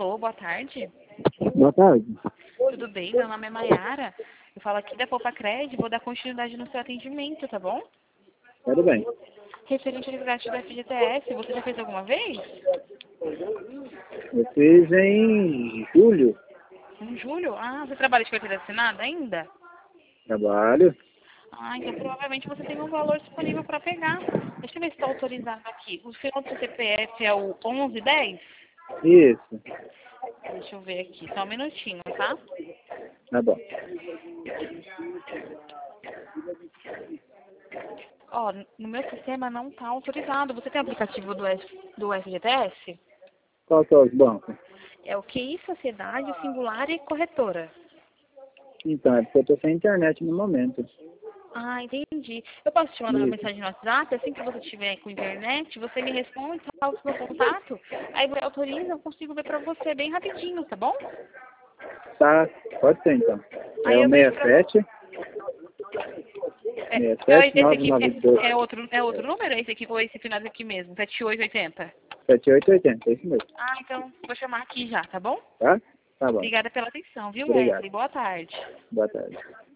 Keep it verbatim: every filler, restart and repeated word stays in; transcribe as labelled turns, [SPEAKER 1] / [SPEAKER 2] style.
[SPEAKER 1] Alô, boa tarde.
[SPEAKER 2] Boa tarde.
[SPEAKER 1] Tudo bem? Meu nome é Maiara. Eu falo aqui da Poupa Cred, vou dar continuidade no seu atendimento, tá bom?
[SPEAKER 2] Tudo bem.
[SPEAKER 1] Referente ao resgate do F G T S, você já fez alguma vez?
[SPEAKER 2] Eu fiz em julho.
[SPEAKER 1] Em julho? Ah, você trabalha de carteira assinada ainda?
[SPEAKER 2] Trabalho.
[SPEAKER 1] Ah, então provavelmente você tem um valor disponível para pegar. Deixa eu ver se está autorizado aqui. O final do seu C P F é o onze dez?
[SPEAKER 2] Isso.
[SPEAKER 1] Deixa eu ver aqui, só um minutinho, tá?
[SPEAKER 2] Tá bom.
[SPEAKER 1] Ó, no meu sistema não está autorizado. Você tem aplicativo do, F, do F G T S?
[SPEAKER 2] Qual que é os bancos?
[SPEAKER 1] É o Q I Sociedade, Singular e Corretora.
[SPEAKER 2] Então, é porque eu tô sem internet no momento.
[SPEAKER 1] Ah, entendi. Eu posso te mandar uma
[SPEAKER 2] Isso.
[SPEAKER 1] mensagem no WhatsApp, assim que você tiver com internet, você me responde, fala o seu contato, aí você autoriza, eu consigo ver pra você bem rapidinho, tá bom?
[SPEAKER 2] Tá, pode ser então. É
[SPEAKER 1] Aí
[SPEAKER 2] o
[SPEAKER 1] eu vejo pra você.
[SPEAKER 2] sessenta e sete,
[SPEAKER 1] É, é
[SPEAKER 2] sessenta e sete,
[SPEAKER 1] esse aqui,
[SPEAKER 2] nove nove dois,
[SPEAKER 1] é, é outro, é outro número? É esse aqui ou esse final aqui mesmo? sete oito oito zero?
[SPEAKER 2] sete oito oito zero, é isso mesmo.
[SPEAKER 1] Ah, então vou chamar aqui já, tá bom?
[SPEAKER 2] Tá? Tá bom.
[SPEAKER 1] Obrigada pela atenção, viu,
[SPEAKER 2] Obrigado.
[SPEAKER 1] Wesley? Boa tarde.
[SPEAKER 2] Boa tarde.